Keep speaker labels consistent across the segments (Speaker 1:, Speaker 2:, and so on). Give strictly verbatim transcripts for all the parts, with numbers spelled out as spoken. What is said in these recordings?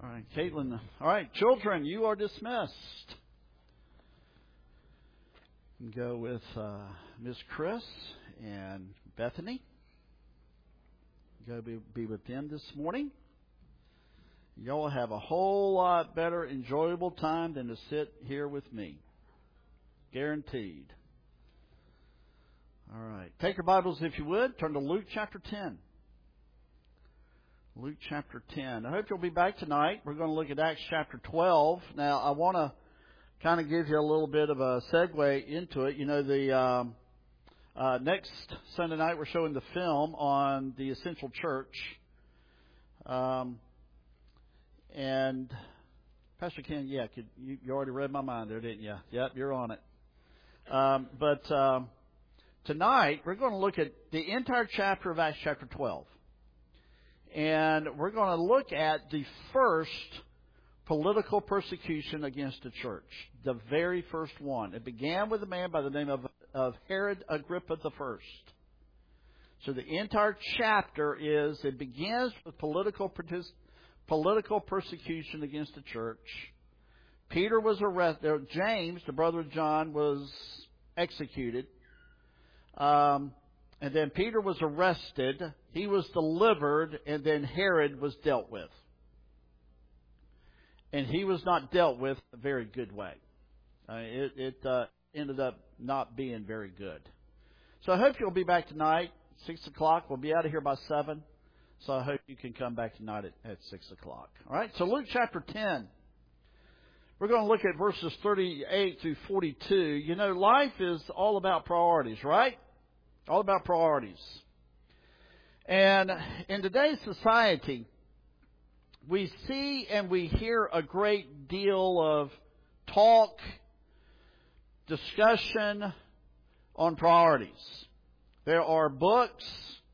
Speaker 1: All right, Caitlin. All right, children, you are dismissed. You can go with uh, Miss Chris and Bethany. Go be, be with them this morning. Y'all have a whole lot better, enjoyable time than to sit here with me. Guaranteed. All right. Take your Bibles, if you would. Turn to Luke chapter ten. Luke chapter ten. I hope you'll be back tonight. We're going to look at Acts chapter twelve. Now, I want to kind of give you a little bit of a segue into it. You know, the um, uh, next Sunday night we're showing the film on the Essential Church. Um, and Pastor Ken, yeah, could, you, you already read my mind there, didn't you? Yep, you're on it. Um, but um, tonight we're going to look at the entire chapter of Acts chapter twelve. And we're going to look at the first political persecution against the church. The very first one. It began with a man by the name of, of Herod Agrippa the First. So the entire chapter is, it begins with political partic- political persecution against the church. Peter was arrested. James, the brother of John, was executed. Um, and then Peter was arrested. He was delivered, and then Herod was dealt with. And he was not dealt with a very good way. Uh, it it uh, ended up not being very good. So I hope you'll be back tonight, six o'clock. We'll be out of here by seven. So I hope you can come back tonight at, at six o'clock. All right, so Luke chapter ten. We're going to look at verses thirty-eight through forty-two. You know, life is all about priorities, right? All about priorities. And in today's society, we see and we hear a great deal of talk, discussion on priorities. There are books.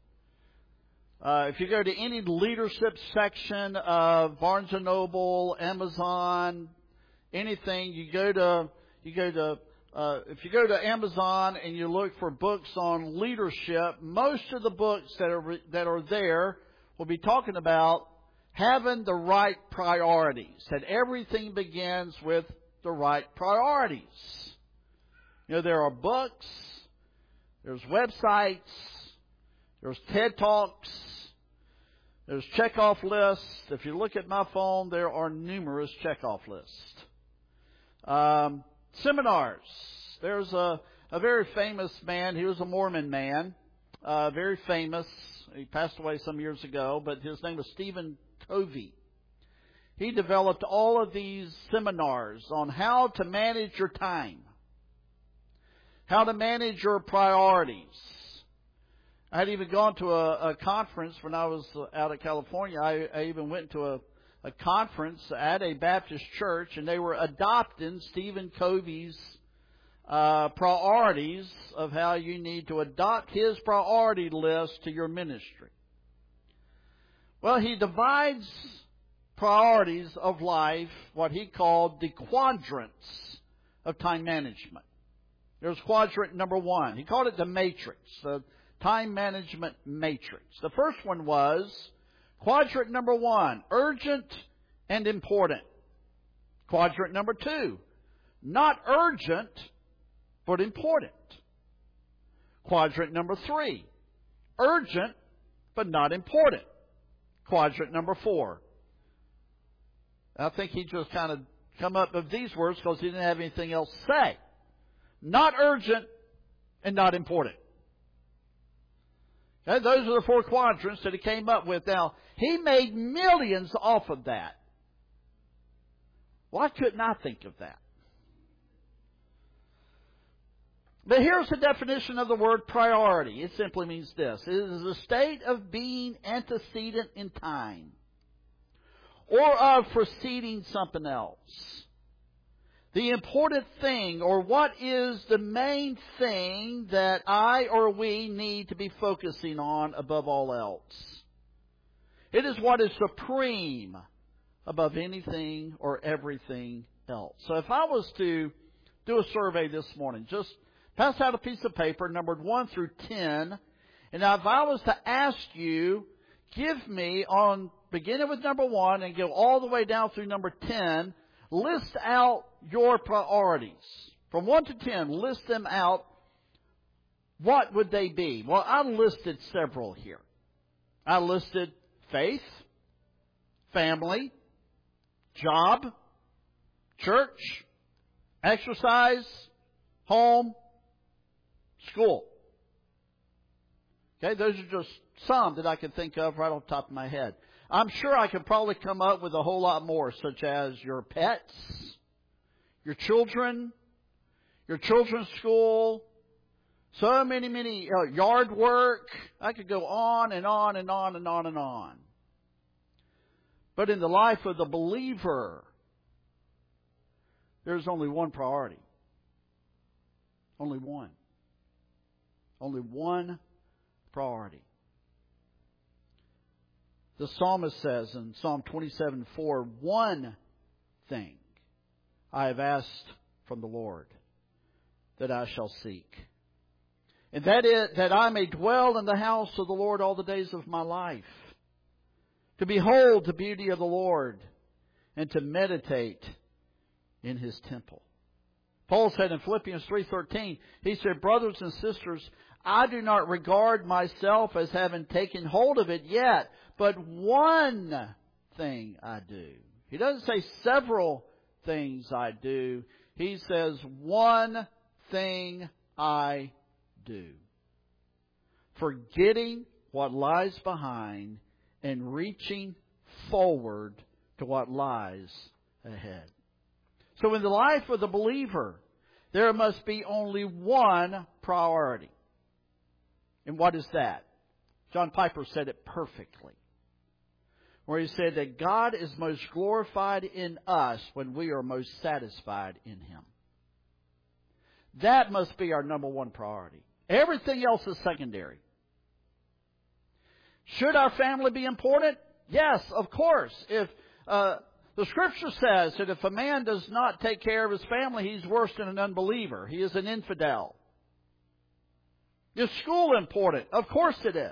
Speaker 1: Uh, if you go to any leadership section of Barnes and Noble, Amazon, anything, you go to you go to Uh, if you go to Amazon and you look for books on leadership, most of the books that are that are there will be talking about having the right priorities. That everything begins with the right priorities. You know, there are books, there's websites, there's TED Talks, there's checkoff lists. If you look at my phone, there are numerous checkoff lists. Um, Seminars. There's a, a very famous man. He was a Mormon man. Uh, very famous. He passed away some years ago, but his name was Stephen Covey. He developed all of these seminars on how to manage your time, how to manage your priorities. I had even gone to a, a conference when I was out of California. I, I even went to a a conference at a Baptist church, and they were adopting Stephen Covey's uh, priorities of how you need to adopt his priority list to your ministry. Well, he divides priorities of life, what he called the quadrants of time management. There's quadrant number one. He called it the matrix, the time management matrix. The first one was quadrant number one, urgent and important. Quadrant number two, not urgent, but important. Quadrant number three, urgent, but not important. Quadrant number four. I think he just kind of come up with these words because he didn't have anything else to say. Not urgent and not important. Okay, those are the four quadrants that he came up with. Now, he made millions off of that. Why couldn't I think of that? But here's the definition of the word priority. It simply means this. It is a state of being antecedent in time or of preceding something else. The important thing, or what is the main thing that I or we need to be focusing on above all else. It is what is supreme above anything or everything else. So if I was to do a survey this morning, just pass out a piece of paper numbered one through ten, and now if I was to ask you, give me on, beginning with number one and go all the way down through number ten, list out your priorities. From one to ten, list them out. What would they be? Well, I listed several here. I listed faith, family, job, church, exercise, home, school. Okay, those are just some that I can think of right off the top of my head. I'm sure I could probably come up with a whole lot more, such as your pets, your children, your children's school, so many, many uh, yard work. I could go on and on and on and on and on. But in the life of the believer, there's only one priority. Only one. Only one priority. The psalmist says in Psalm twenty-seven four, one thing I have asked from the Lord that I shall seek. And that is that I may dwell in the house of the Lord all the days of my life, to behold the beauty of the Lord and to meditate in His temple. Paul said in Philippians three thirteen, he said, brothers and sisters, I do not regard myself as having taken hold of it yet, but one thing I do. He doesn't say several things I do. He says one thing I do. Forgetting what lies behind and reaching forward to what lies ahead. So in the life of the believer, there must be only one priority. And what is that? John Piper said it perfectly, where he said that God is most glorified in us when we are most satisfied in Him. That must be our number one priority. Everything else is secondary. Should our family be important? Yes, of course. If uh, the Scripture says that if a man does not take care of his family, he's worse than an unbeliever. He is an infidel. Is school important? Of course it is.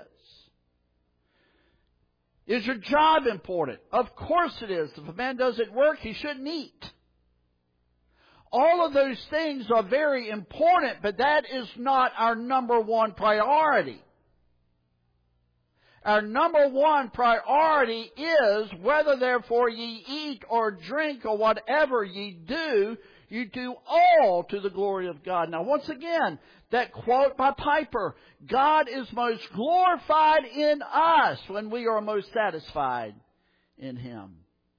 Speaker 1: Is your job important? Of course it is. If a man doesn't work, he shouldn't eat. All of those things are very important, but that is not our number one priority. Our number one priority is whether therefore ye eat or drink or whatever ye do, you do all to the glory of God. Now once again, that quote by Piper, God is most glorified in us when we are most satisfied in Him.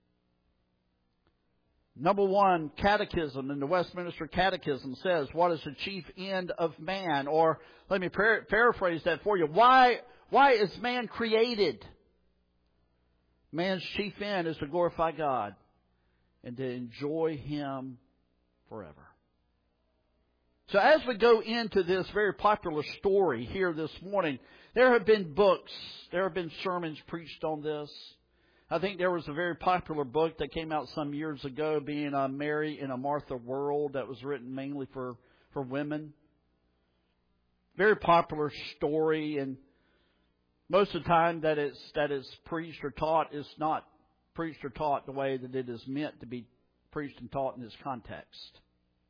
Speaker 1: Number one, catechism in the Westminster Catechism says, what is the chief end of man? Or let me par- paraphrase that for you. Why, why is man created? Man's chief end is to glorify God and to enjoy Him forever. So as we go into this very popular story here this morning, there have been books, there have been sermons preached on this. I think there was a very popular book that came out some years ago, being a Mary in a Martha World, that was written mainly for, for women. Very popular story, and most of the time that it's that it's preached or taught is not preached or taught the way that it is meant to be preached and taught in this context.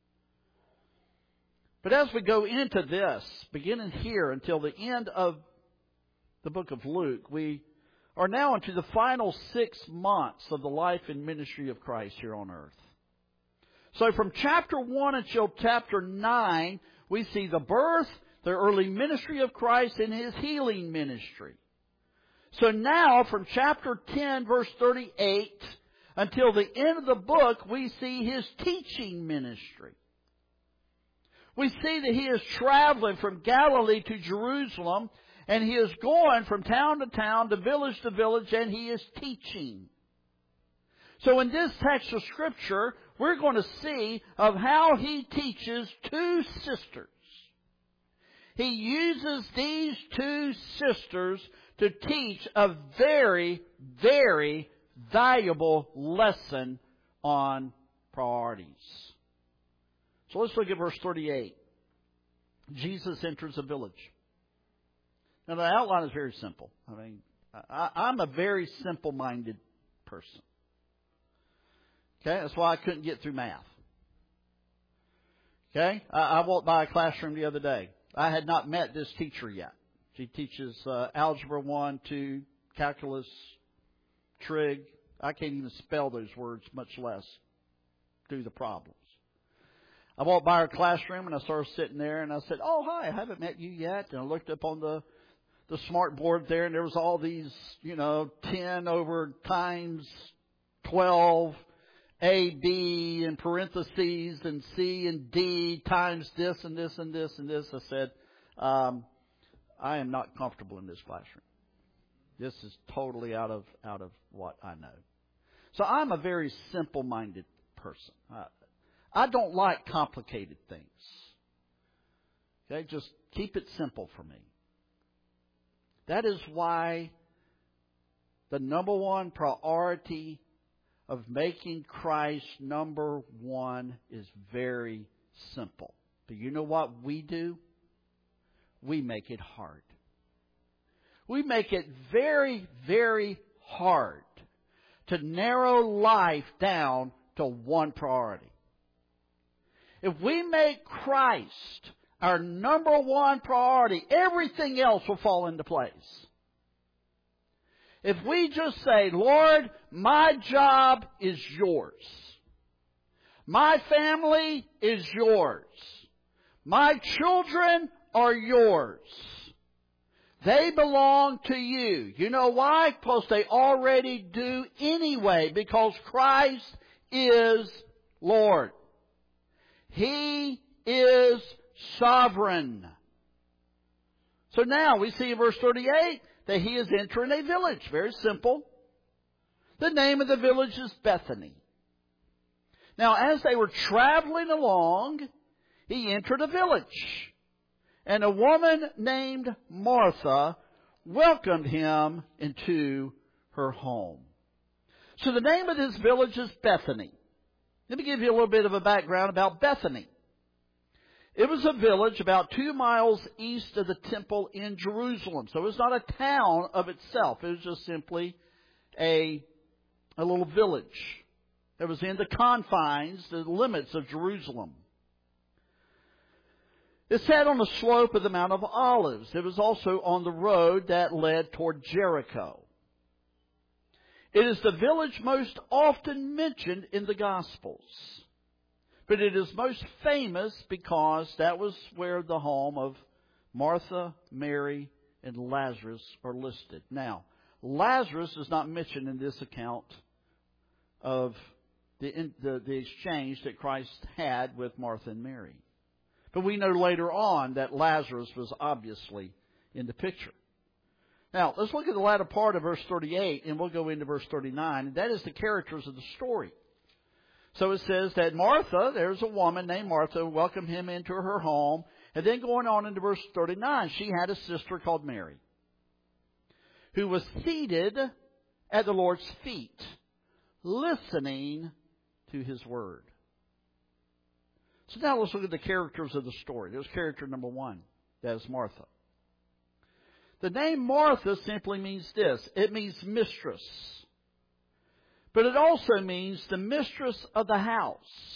Speaker 1: But as we go into this, beginning here until the end of the book of Luke, we are now into the final six months of the life and ministry of Christ here on earth. So from chapter one until chapter nine, we see the birth, the early ministry of Christ, and His healing ministry. So now from chapter ten, verse thirty-eight, until the end of the book, we see His teaching ministry. We see that He is traveling from Galilee to Jerusalem, and He is going from town to town, to village to village, and He is teaching. So in this text of Scripture, we're going to see of how He teaches two sisters. He uses these two sisters to teach a very, very valuable lesson on priorities. So let's look at verse thirty-eight. Jesus enters a village. Now the outline is very simple. I mean, I, I'm a very simple-minded person. Okay, that's why I couldn't get through math. Okay, I, I walked by a classroom the other day. I had not met this teacher yet. She teaches uh, Algebra one, two, Calculus, Trig. I can't even spell those words, much less do the problems. I walked by her classroom and I saw her sitting there and I said, "Oh, hi, I haven't met you yet." And I looked up on the, the smart board there and there was all these, you know, ten over times twelve, A, B, and parentheses, and C and D times this and this and this and this. I said, um, I am not comfortable in this classroom. This is totally out of out of what I know. So I'm a very simple-minded person. I, I don't like complicated things. Okay, just keep it simple for me. That is why the number one priority of making Christ number one is very simple. But you know what we do? We make it hard. We make it very, very hard to narrow life down to one priority. If we make Christ our number one priority, everything else will fall into place. If we just say, "Lord, my job is yours. My family is yours. My children are yours. They belong to you." You know why? Because they already do anyway, because Christ is Lord. He is sovereign. So now we see in verse thirty-eight that he is entering a village. Very simple. The name of the village is Bethany. Now, as they were traveling along, he entered a village. And a woman named Martha welcomed him into her home. So the name of this village is Bethany. Let me give you a little bit of a background about Bethany. It was a village about two miles east of the temple in Jerusalem. So it was not a town of itself. It was just simply a, a little village. It was in the confines, the limits of Jerusalem. It sat on the slope of the Mount of Olives. It was also on the road that led toward Jericho. It is the village most often mentioned in the Gospels. But it is most famous because that was where the home of Martha, Mary, and Lazarus are listed. Now, Lazarus is not mentioned in this account of the, the, the exchange that Christ had with Martha and Mary. But we know later on that Lazarus was obviously in the picture. Now, let's look at the latter part of verse thirty-eight, and we'll go into verse thirty-nine. And that is the characters of the story. So it says that Martha, there's a woman named Martha, welcomed him into her home. And then going on into verse thirty-nine, she had a sister called Mary, who was seated at the Lord's feet, listening to his word. So now let's look at the characters of the story. There's character number one. That is Martha. The name Martha simply means this. It means mistress. But it also means the mistress of the house.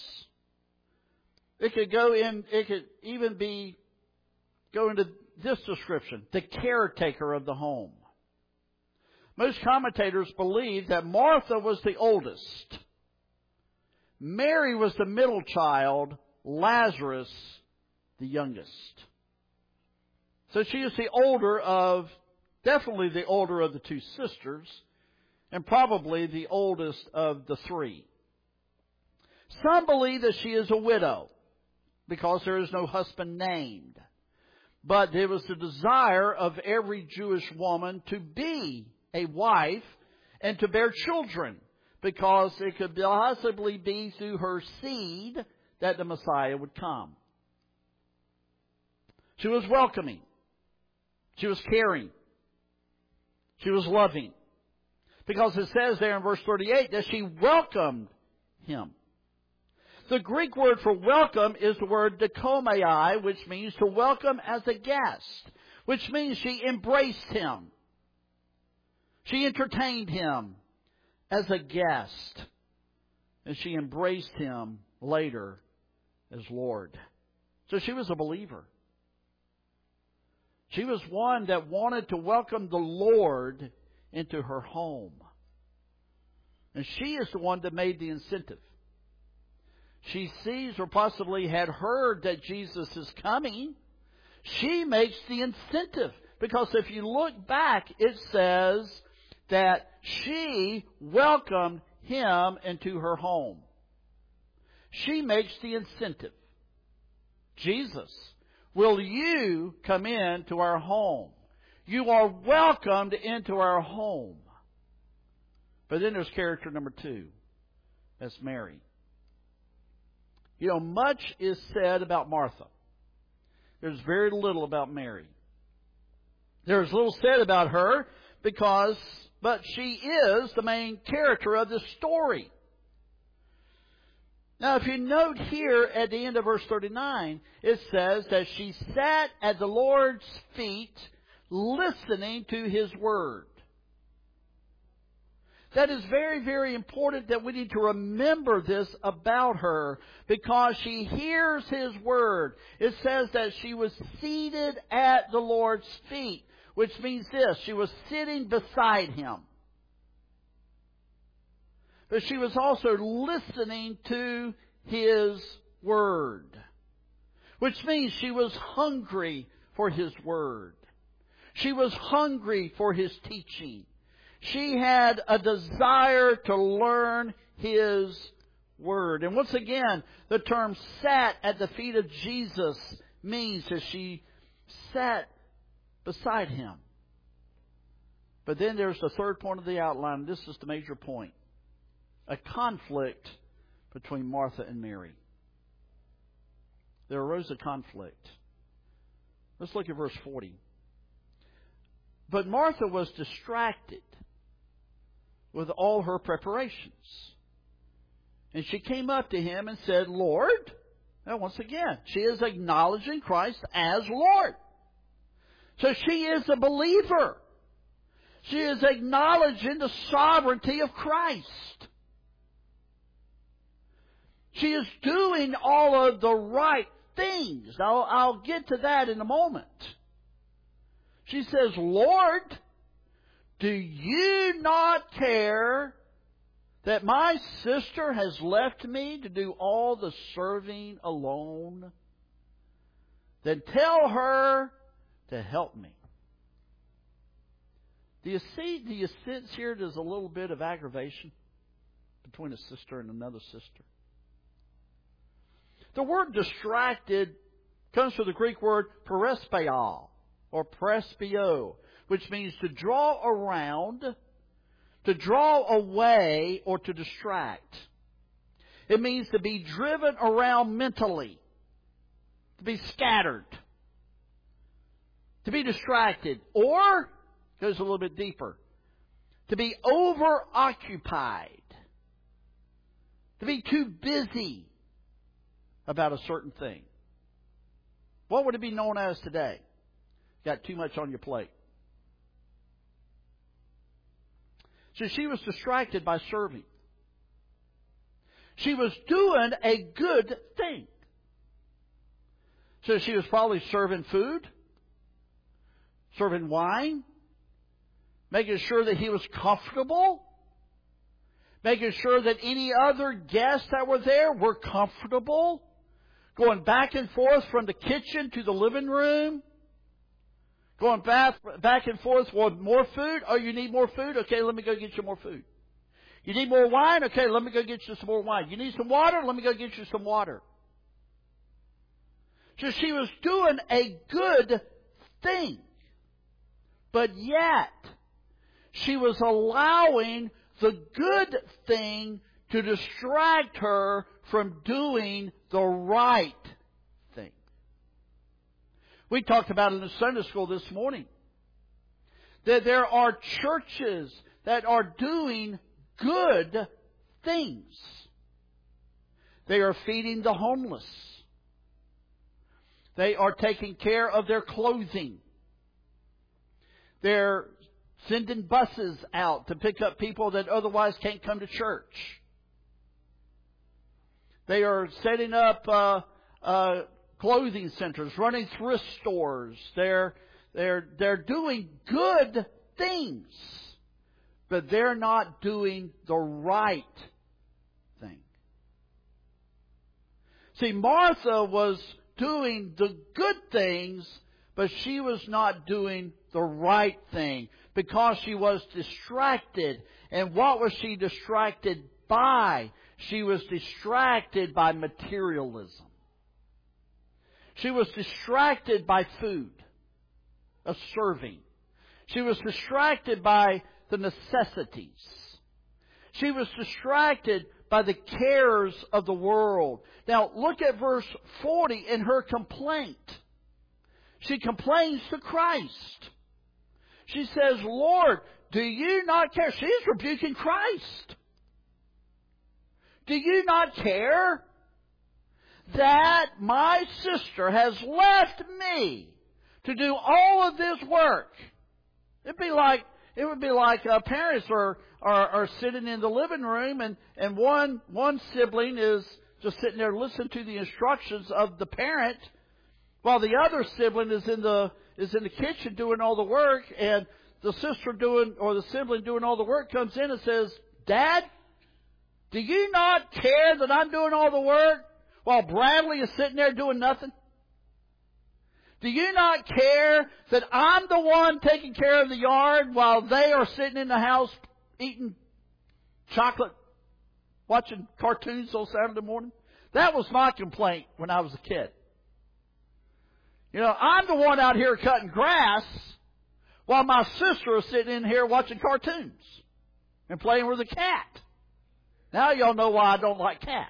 Speaker 1: It could go in, it could even be, go into this description, the caretaker of the home. Most commentators believe that Martha was the oldest. Mary was the middle child. Lazarus, the youngest. So she is the older of, definitely the older of the two sisters, and probably the oldest of the three. Some believe that she is a widow, because there is no husband named. But there was the desire of every Jewish woman to be a wife and to bear children, because it could possibly be through her seed that the Messiah would come. She was welcoming. She was caring. She was loving. Because it says there in verse thirty-eight that she welcomed him. The Greek word for welcome is the word dikomai, which means to welcome as a guest, which means she embraced him. She entertained him as a guest, and she embraced him later as Lord. So she was a believer. She was one that wanted to welcome the Lord into her home. And she is the one that made the incentive. She sees or possibly had heard that Jesus is coming. She makes the incentive. Because if you look back, it says that she welcomed him into her home. She makes the incentive. Jesus, will you come into our home? You are welcomed into our home. But then there's character number two. That's Mary. You know, much is said about Martha. There's very little about Mary. There's little said about her because, but she is the main character of this story. Now, if you note here at the end of verse thirty-nine, it says that she sat at the Lord's feet listening to His Word. That is very, very important that we need to remember this about her because she hears His Word. It says that she was seated at the Lord's feet, which means this, she was sitting beside Him. But she was also listening to His Word, which means she was hungry for His Word. She was hungry for His teaching. She had a desire to learn His Word. And once again, the term sat at the feet of Jesus means that she sat beside Him. But then there's the third point of the outline, and this is the major point. A conflict between Martha and Mary. There arose a conflict. Let's look at verse forty. But Martha was distracted with all her preparations. And she came up to Him and said, Lord. Now once again, she is acknowledging Christ as Lord. So she is a believer. She is acknowledging the sovereignty of Christ. She is doing all of the right things. Now, I'll get to that in a moment. She says, Lord, do you not care that my sister has left me to do all the serving alone? Then tell her to help me. Do you see, do you sense here there's a little bit of aggravation between a sister and another sister? The word distracted comes from the Greek word parespio or prespio, which means to draw around, to draw away, or to distract. It means to be driven around mentally, to be scattered, to be distracted, or, goes a little bit deeper, to be overoccupied, to be too busy about a certain thing. What would it be known as today? Got too much on your plate. So she was distracted by serving. She was doing a good thing. So she was probably serving food, serving wine, making sure that he was comfortable, making sure that any other guests that were there were comfortable, going back and forth from the kitchen to the living room, going back, back and forth, want more food? Oh, you need more food? Okay, let me go get you more food. You need more wine? Okay, let me go get you some more wine. You need some water? Let me go get you some water. So she was doing a good thing. But yet, she was allowing the good thing to distract her from doing the right thing. We talked about it in the Sunday school this morning. That there are churches that are doing good things. They are feeding the homeless. They are taking care of their clothing. They're sending buses out to pick up people that otherwise can't come to church. They are setting up uh, uh, clothing centers, running thrift stores. They're they're they're doing good things, but they're not doing the right thing. See, Martha was doing the good things, but she was not doing the right thing because she was distracted. And what was she distracted by? She was distracted by materialism. She was distracted by food, of serving. She was distracted by the necessities. She was distracted by the cares of the world. Now, look at verse forty in her complaint. She complains to Christ. She says, Lord, do you not care? She's rebuking Christ. Do you not care that my sister has left me to do all of this work? It'd be like it would be like uh, parents are, are are sitting in the living room, and and one one sibling is just sitting there listening to the instructions of the parent, while the other sibling is in the is in the kitchen doing all the work, and the sister doing or the sibling doing all the work comes in and says, "Dad, do you not care that I'm doing all the work while Bradley is sitting there doing nothing? Do you not care that I'm the one taking care of the yard while they are sitting in the house eating chocolate, watching cartoons on Saturday morning?" That was my complaint when I was a kid. You know, I'm the one out here cutting grass while my sister is sitting in here watching cartoons and playing with a cat. Now y'all know why I don't like cats.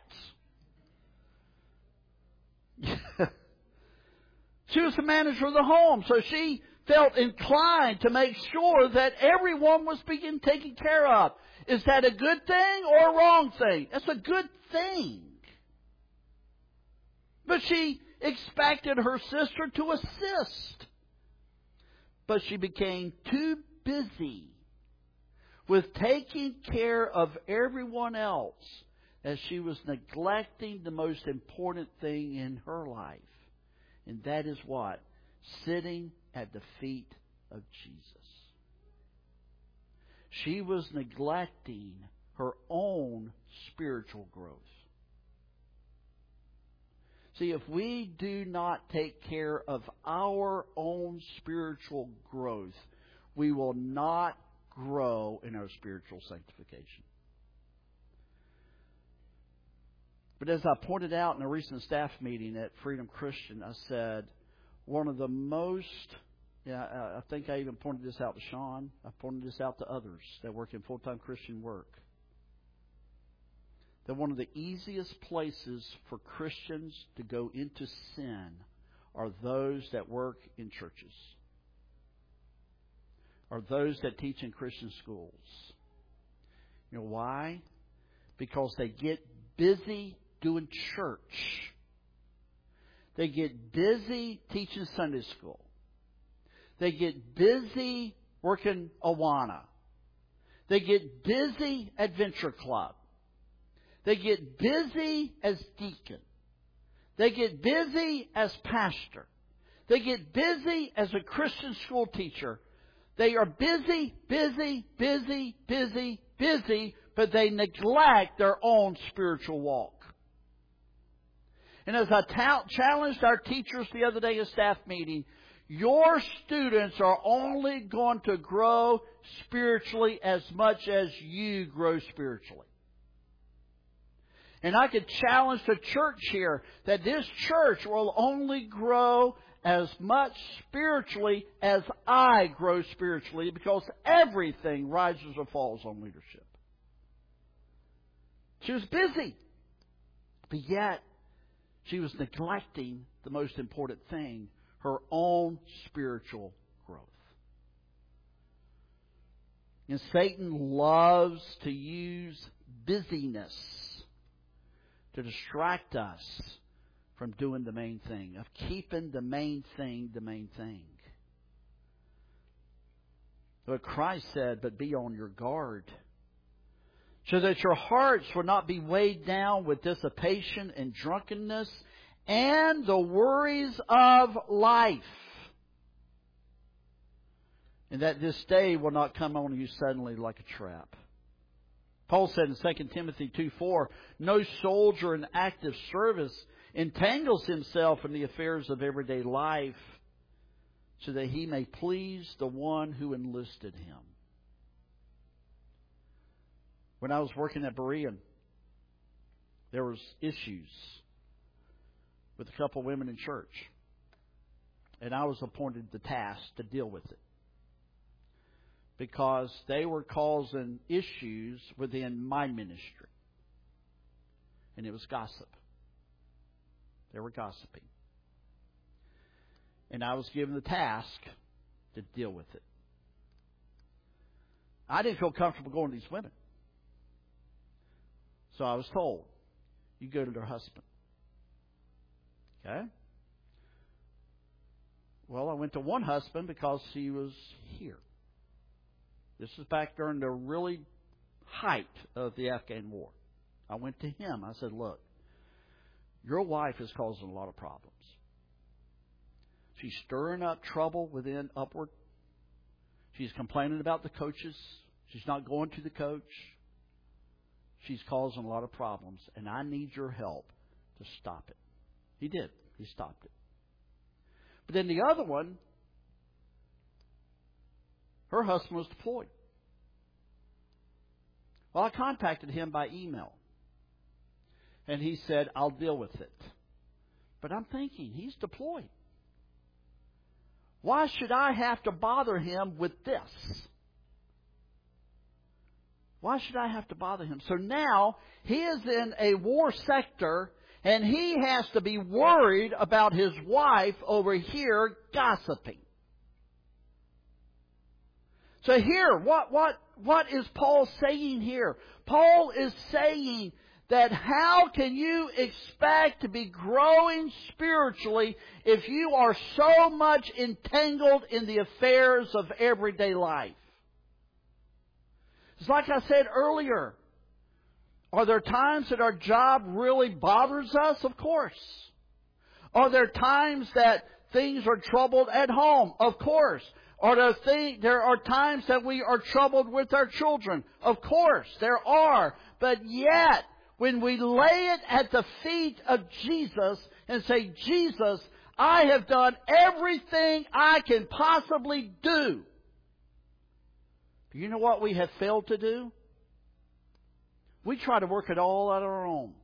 Speaker 1: She was the manager of the home, so she felt inclined to make sure that everyone was being taken care of. Is that a good thing or a wrong thing? That's a good thing. But she expected her sister to assist. But she became too busy with taking care of everyone else as she was neglecting the most important thing in her life. And that is what? Sitting at the feet of Jesus. She was neglecting her own spiritual growth. See, if we do not take care of our own spiritual growth, we will not grow in our spiritual sanctification. But as I pointed out in a recent staff meeting at Freedom Christian, I said one of the most, yeah, I think I even pointed this out to Sean. I pointed this out to others that work in full-time Christian work. That one of the easiest places for Christians to go into sin are those that work in churches, are those that teach in Christian schools. You know why? Because they get busy doing church. They get busy teaching Sunday school. They get busy working Awana. They get busy at Venture Club. They get busy as deacon. They get busy as pastor. They get busy as a Christian school teacher. They are busy, busy, busy, busy, busy, but they neglect their own spiritual walk. And as I ta- challenged our teachers the other day at staff meeting, your students are only going to grow spiritually as much as you grow spiritually. And I could challenge the church here that this church will only grow as much spiritually as I grow spiritually, because everything rises or falls on leadership. She was busy, but yet she was neglecting the most important thing, her own spiritual growth. And Satan loves to use busyness to distract us from doing the main thing, of keeping the main thing the main thing. But Christ said, but be on your guard, so that your hearts will not be weighed down with dissipation and drunkenness and the worries of life, and that this day will not come on you suddenly like a trap. Paul said in Second Timothy two four, no soldier in active service entangles himself in the affairs of everyday life, so that he may please the one who enlisted him. When I was working at Berean, there was issues with a couple of women in church, and I was appointed the task to deal with it, because they were causing issues within my ministry. And it was gossip. They were gossiping. And I was given the task to deal with it. I didn't feel comfortable going to these women. So I was told, you go to their husband. Okay? Well, I went to one husband because he was here. This is back during the really height of the Afghan war. I went to him. I said, look, your wife is causing a lot of problems. She's stirring up trouble within Upward. She's complaining about the coaches. She's not going to the coach. She's causing a lot of problems, and I need your help to stop it. He did. He stopped it. But then the other one, her husband was deployed. Well, I contacted him by email. And he said, I'll deal with it. But I'm thinking, he's deployed. Why should I have to bother him with this? Why should I have to bother him? So now he is in a war sector, and he has to be worried about his wife over here gossiping. So here, what, what, what is Paul saying here? Paul is saying that how can you expect to be growing spiritually if you are so much entangled in the affairs of everyday life? It's like I said earlier. Are there times that our job really bothers us? Of course. Are there times that things are troubled at home? Of course. Are there, th- there are times that we are troubled with our children? Of course, there are. But yet, when we lay it at the feet of Jesus and say, Jesus, I have done everything I can possibly do. You know what we have failed to do? We try to work it all out on our own.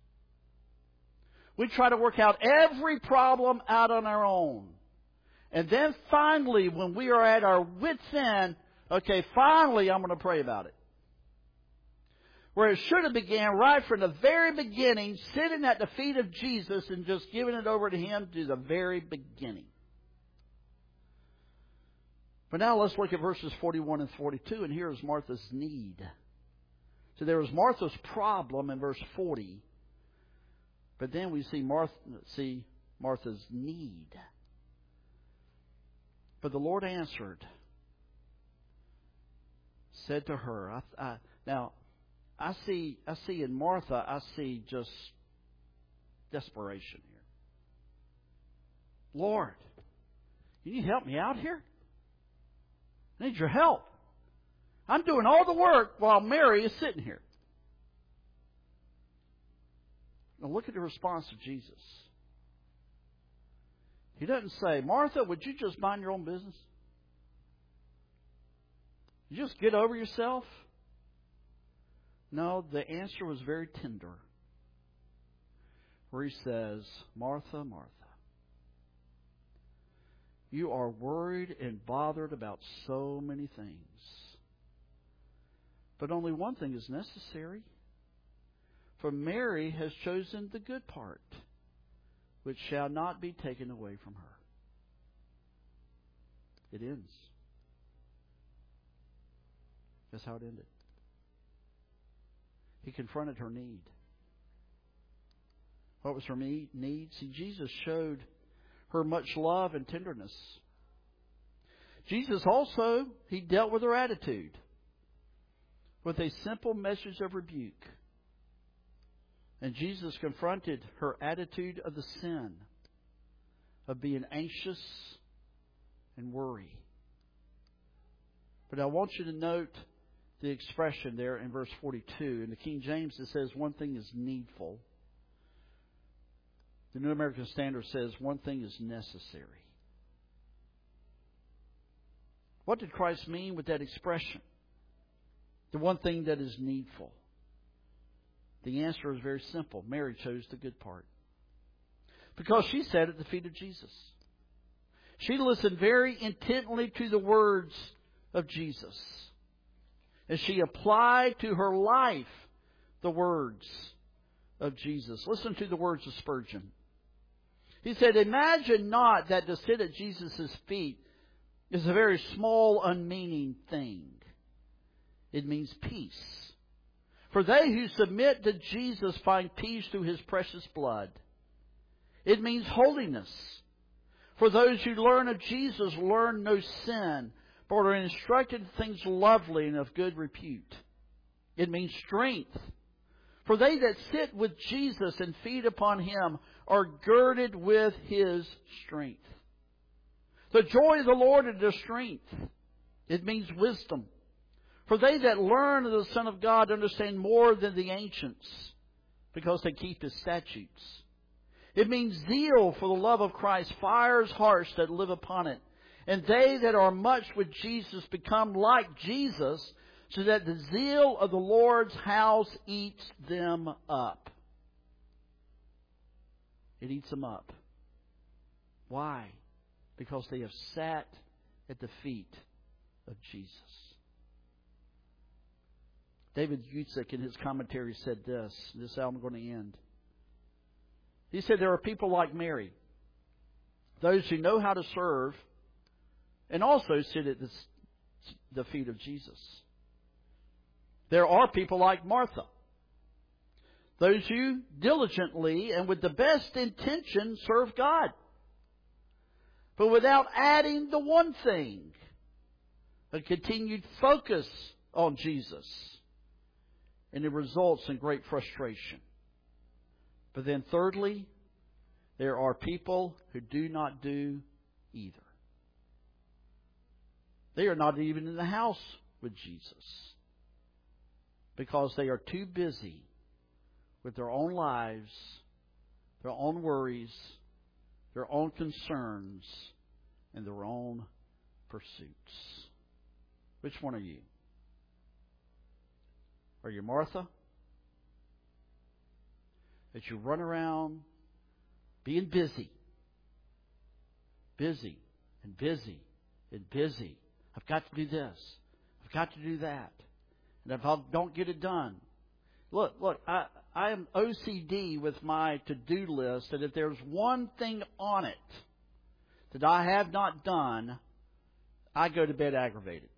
Speaker 1: We try to work out every problem out on our own. And then finally, when we are at our wits' end, okay, finally I'm going to pray about it. Where it should have began right from the very beginning, sitting at the feet of Jesus and just giving it over to Him to the very beginning. But now let's look at verses forty-one and forty-two, and here is Martha's need. So there was Martha's problem in verse forty, but then we see Martha, see Martha's need. But the Lord answered, said to her, I, I, now I see, I see in Martha, I see just desperation here. Lord, can you help me out here? I need your help. I'm doing all the work while Mary is sitting here. Now look at the response of Jesus. He doesn't say, Martha, would you just mind your own business? You just get over yourself? No, the answer was very tender. Where He says, Martha, Martha, you are worried and bothered about so many things. But only one thing is necessary. For Mary has chosen the good part, which shall not be taken away from her. It ends. That's how it ended. He confronted her need. What was her need? See, Jesus showed her much love and tenderness. Jesus also, He dealt with her attitude with a simple message of rebuke. And Jesus confronted her attitude of the sin of being anxious and worry. But I want you to note the expression there in verse forty-two. In the King James it says one thing is needful. The New American Standard says one thing is necessary. What did Christ mean with that expression? The one thing that is needful. The answer is very simple. Mary chose the good part. Because she sat at the feet of Jesus. She listened very intently to the words of Jesus. And she applied to her life the words of Jesus. Listen to the words of Spurgeon. He said, "Imagine not that to sit at Jesus' feet is a very small, unmeaning thing. It means peace. For they who submit to Jesus find peace through His precious blood. It means holiness. For those who learn of Jesus learn no sin, but are instructed in things lovely and of good repute. It means strength. For they that sit with Jesus and feed upon Him are girded with His strength. The joy of the Lord is their strength. It means wisdom. For they that learn of the Son of God understand more than the ancients, because they keep His statutes. It means zeal for the love of Christ fires hearts that live upon it. And they that are much with Jesus become like Jesus, so that the zeal of the Lord's house eats them up." It eats them up. Why? Because they have sat at the feet of Jesus. David Guzik in his commentary said this. This is how I'm going to end. He said there are people like Mary, those who know how to serve and also sit at the, the feet of Jesus. There are people like Martha, those who diligently and with the best intention serve God, but without adding the one thing, a continued focus on Jesus. And it results in great frustration. But then thirdly, there are people who do not do either. They are not even in the house with Jesus, because they are too busy with their own lives, their own worries, their own concerns, and their own pursuits. Which one are you? Are you Martha? That you run around being busy, busy and busy and busy. I've got to do this. I've got to do that. And if I don't get it done, look, look, I, I am O C D with my to-do list, and if there's one thing on it that I have not done, I go to bed aggravated.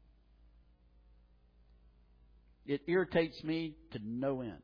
Speaker 1: It irritates me to no end.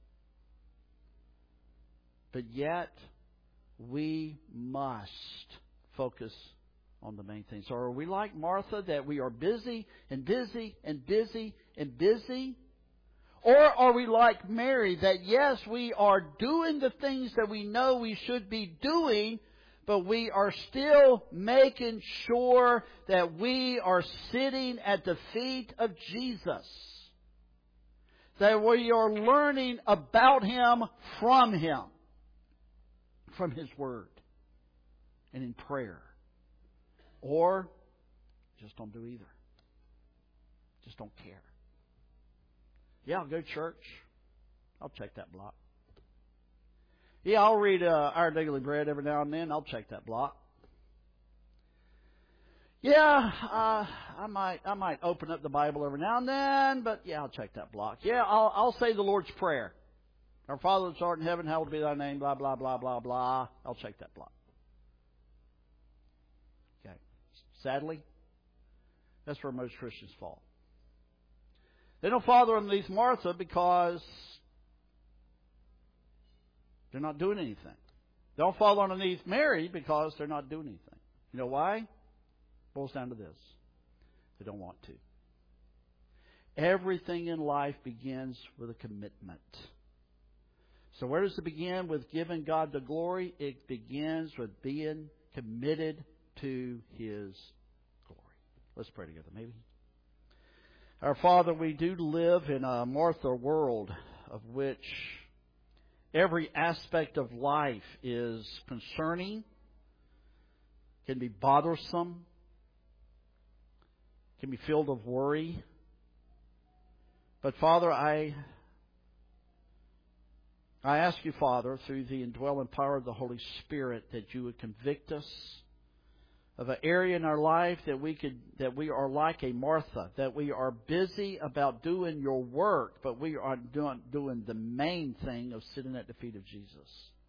Speaker 1: But yet, we must focus on the main thing. So are we like Martha, that we are busy and busy and busy and busy? Or are we like Mary, that yes, we are doing the things that we know we should be doing, but we are still making sure that we are sitting at the feet of Jesus? That we are learning about Him from Him, from His Word, and in prayer. Or just don't do either. Just don't care. Yeah, I'll go to church. I'll check that block. Yeah, I'll read uh, Our Daily Bread every now and then. I'll check that block. Yeah, uh, I might I might open up the Bible every now and then, but yeah, I'll check that block. Yeah, I'll I'll say the Lord's Prayer. Our Father which art in heaven, hallowed be thy name, blah, blah, blah, blah, blah. I'll check that block. Okay. Sadly, that's where most Christians fall. They don't follow underneath Martha because they're not doing anything. They don't follow underneath Mary because they're not doing anything. You know why? boils down to this. They don't want to. Everything in life begins with a commitment. So where does it begin with giving God the glory? It begins with being committed to His glory. Let's pray together, maybe. Our Father, we do live in a Martha world of which every aspect of life is concerning, can be bothersome, can be filled with worry. But Father, I I ask you, Father, through the indwelling power of the Holy Spirit, that you would convict us of an area in our life that we could that we are like a Martha, that we are busy about doing your work, but we are doing doing the main thing of sitting at the feet of Jesus.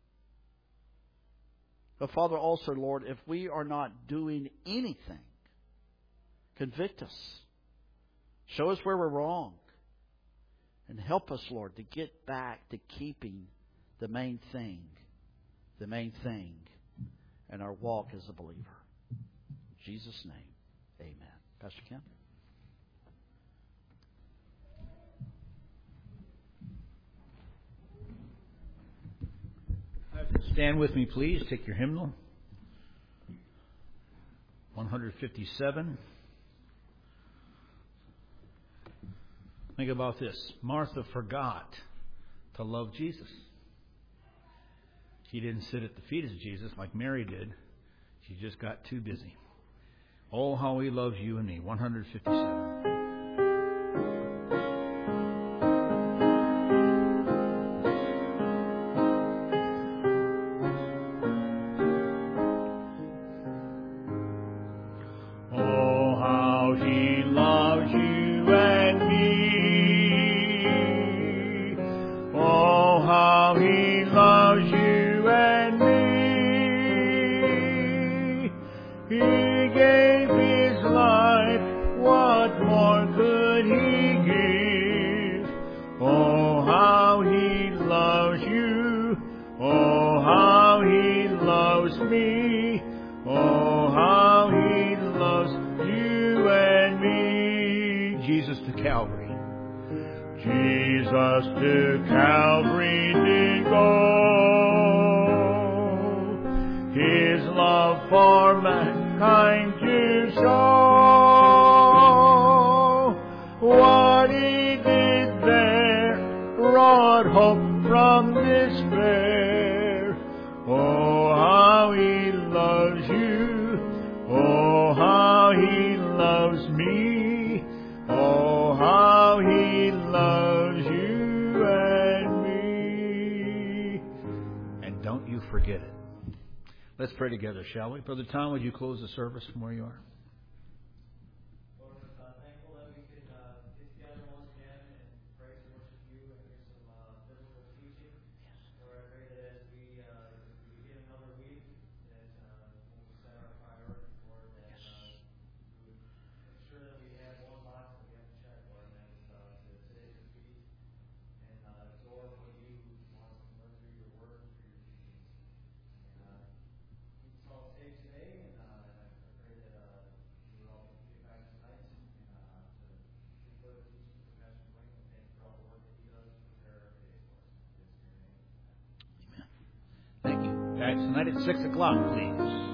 Speaker 1: But Father, also, Lord, if we are not doing anything, convict us. Show us where we're wrong. And help us, Lord, to get back to keeping the main thing, the main thing in our walk as a believer. In Jesus' name, amen. Pastor Ken?
Speaker 2: Stand with me, please. Take your hymnal. one fifty-seven. Think about this. Martha forgot to love Jesus. She didn't sit at the feet of Jesus like Mary did. She just got too busy. Oh, how He loves you and me. one fifty-seven. Let's pray together, shall we? Brother Tom, would you close the service from where you are?
Speaker 3: Lord, we're uh, thankful that we could uh, get together once again and praise and worship you and hear some uh, biblical teaching. Lord, I pray that as we, uh, as we begin another week, that uh, when we set our priorities, Lord, that uh, we would make sure that we have one box that we have to check, Lord, and that is uh, to sit at your feet and uh, absorb what you want us to learn through your word and through your teachings. And, uh, all safe today, and, uh, and I pray that uh, you will all get back tonight and uh, to keep the teaching of Pastor Blaine, and thank you for all the work that he does to prepare our day for us. In your name.
Speaker 2: Amen. Thank you. Back tonight at six o'clock, please.